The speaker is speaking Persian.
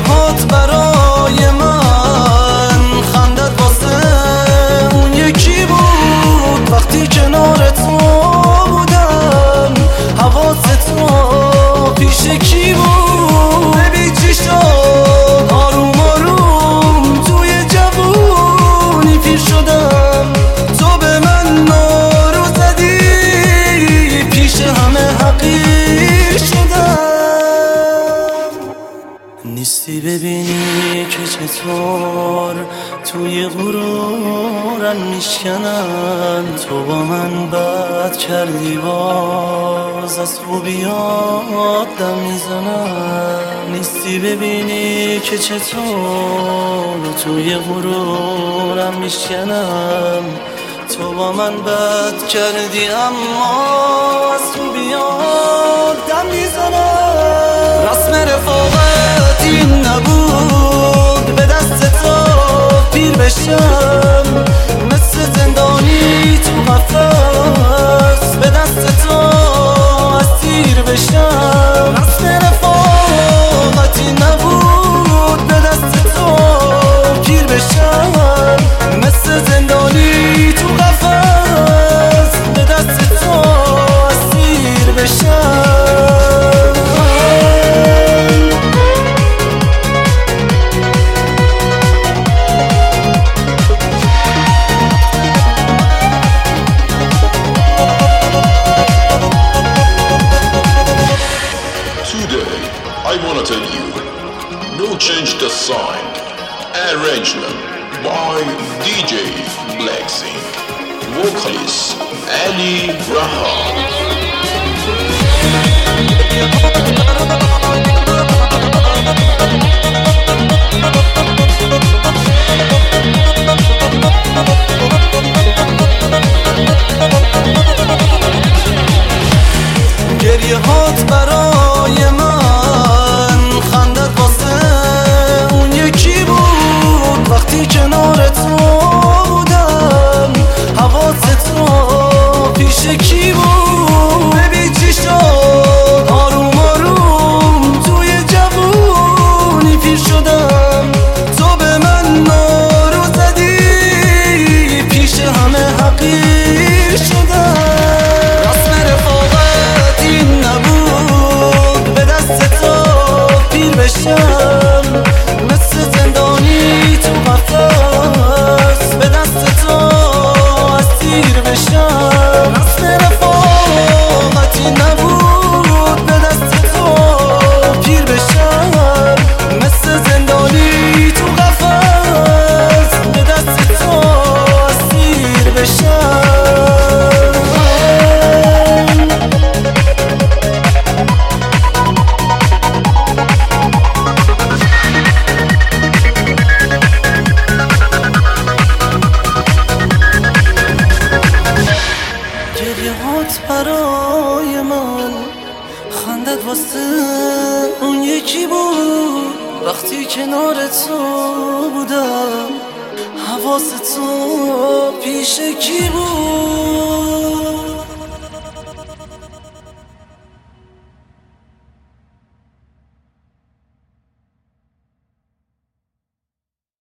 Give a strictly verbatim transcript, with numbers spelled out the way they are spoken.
هات برای من، خندت واسه اون یکی بود وقتی کنار تو بودم. حواست تو پیش کی بود؟ ببین چی شد آروم آروم توی جوونی پیر شدم. تو به من نارو زدی پیش همه حقیر شدم. نیستی ببینی که چطور توی غرورم میشکنن. تو با من بد کردی باز از خوبیات دم میزنن. نیستی ببینی که چطور توی غرورم میشکنن. تو با من بد کردی اما از خوبیات دم میزنن. رسم رفاقت این نبود به دست تو پیر بشم، مثل زندانی تو قفس به دست تو اسیر بشم. رسم رفاقت این نبود به دست تو پیر بشم، مثل زندانی تو قفس به دست تو اسیر بشم. I wanna tell you, no change the sign. Arrangement by D J Blacksing. Vocalist Ali Rahan. گریه هات برای من، خندت واسه اون یکی بود وقتی کنار تو بودم. حواست تو پیش کی بود؟ ببین چی شد آروم آروم توی جوونی پیر شدم. تو به من نارو زدی پیش همه حقیر شدم. رسم رفاقت این نبود به دست تو پیر بشم، مثل زندانی تو قفس به دست تو اسیر بشم. رسم رفاقت این نبود به دست تو پیر بشم، مثل زندانی تو قفس به دست تو اسیر بشم. برای من، خندت واسه اون یکی بود وقتی کنار تو بودم. حواست تو پیش کی بود؟